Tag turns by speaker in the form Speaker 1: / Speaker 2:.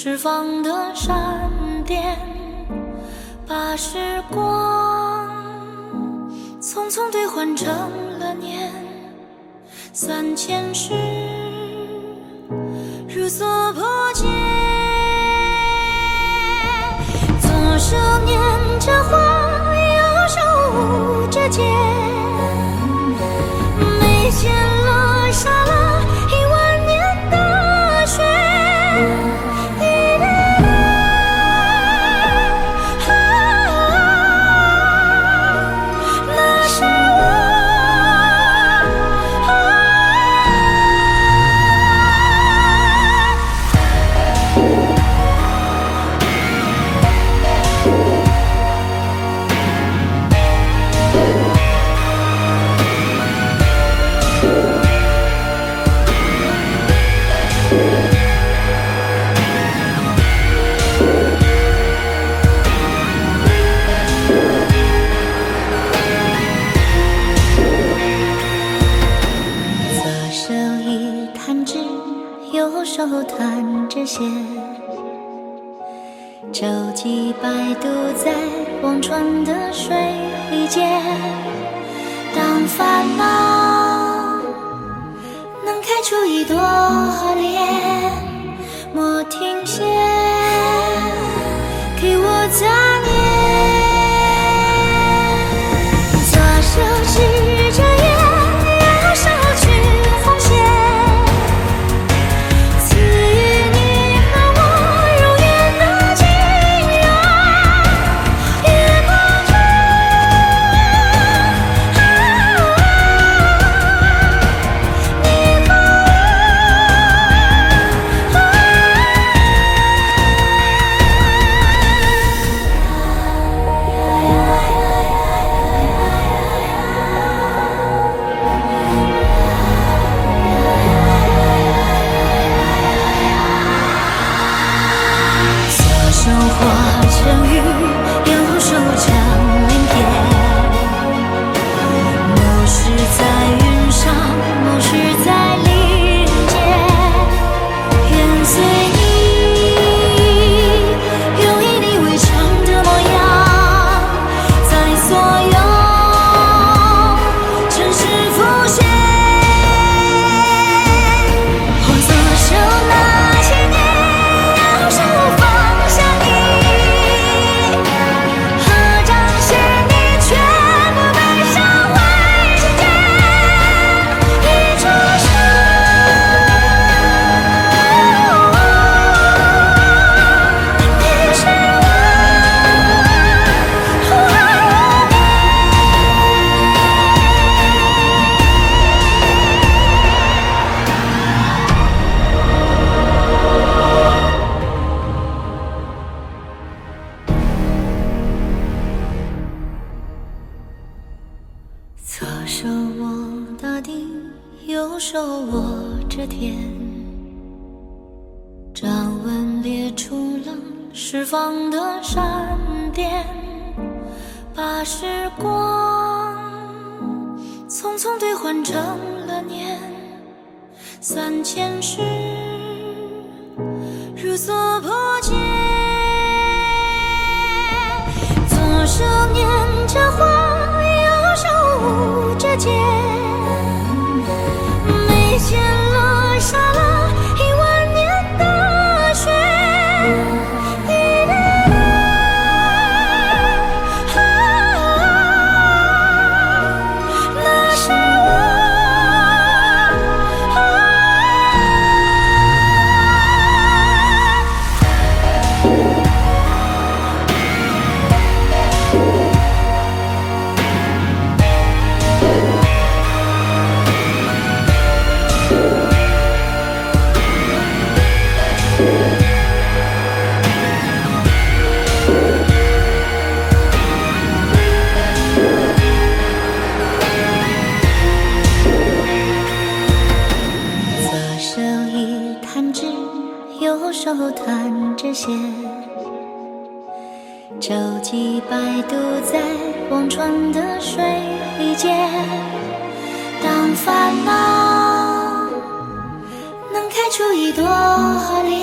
Speaker 1: 释放的闪电，把时光匆匆兑换成了年，3000世如所破茧。左手捻着花，右手舞着剑，眉间落下了10000年的雪。右手弹着弦，舟楫摆渡在忘川的水间。当烦恼能开出一朵莲，莫停歇，给我杂念。左手持着烟，右手取红线，化成雨，右手将鳞片，某时在云上，某时在林间，愿随你用以你为常的模样，在所有尘世浮现。我左手拿起你，右手放下你，左手握大地，右手握着天，掌纹裂出了释放的闪电，把时光匆匆兑换成了年，3000世如所破茧。左手捻着花，右手舞着剑，眉间落下了10000年的雪。那是我。右手弹着弦，舟楫摆渡在忘川的水间。当烦恼能开出一朵莲，